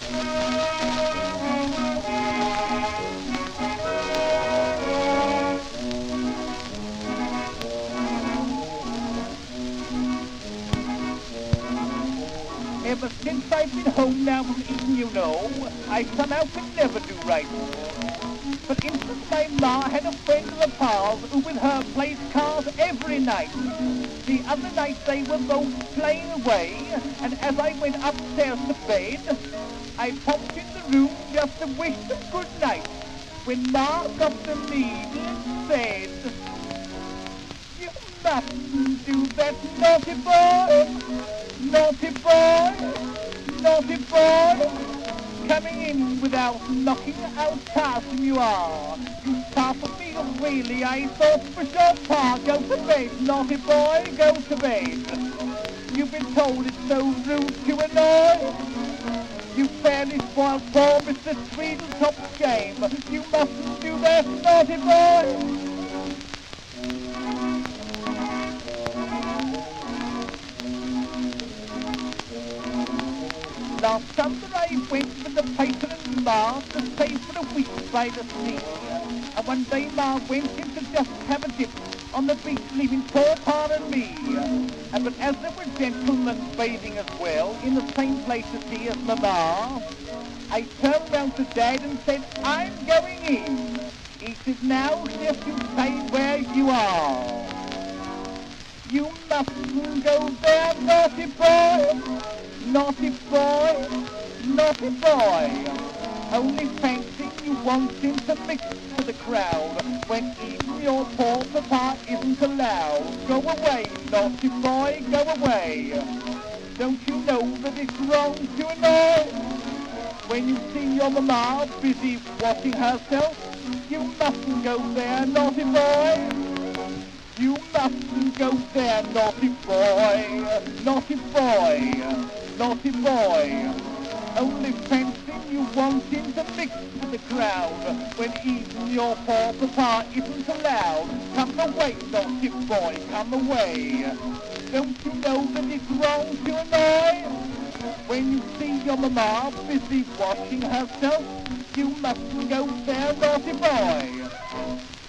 Ever since I've been home now from Eton, you know, I somehow could never do right. For instance, my ma had a friend of the pals who with her played cards every night. The other night they were both playing away, and as I went upstairs to bed, I popped in the room just to wish them good night, when ma got to me and said, "You mustn't do that, naughty boy, naughty boy, naughty boy, coming in without knocking, how tiresome you are. You startled me, really, I thought for sure, pa, go to bed, naughty boy, go to bed. You've been told it's so rude to annoy. You fairly spoiled poor Mr. Tweedletop's game. You mustn't do that, naughty boy." Last summer I went with the pater and ma to stay for a week by the sea. And one day ma went in to just have a dip on the beach, leaving poor pa and me. But as there were gentlemen bathing as well, in the same place as he as mamma, I turned round to Dad and said, "I'm going in." He said, "Now just you stay where you are. You mustn't go there, naughty boy, naughty boy, naughty boy. Only fancy you wanting to mix with the crowd when even your poor papa isn't allowed. Go away, naughty boy, go away. Don't you know that it's wrong to annoy? When you see your mama busy washing herself, you mustn't go there, naughty boy. You mustn't go there, naughty boy, naughty boy, naughty boy. Only fancy you wanting to mix with the crowd when even your poor papa isn't allowed. Come away, naughty boy, come away. Don't you know that it's wrong to annoy? When you see your mama busy washing herself, you mustn't go there, naughty boy.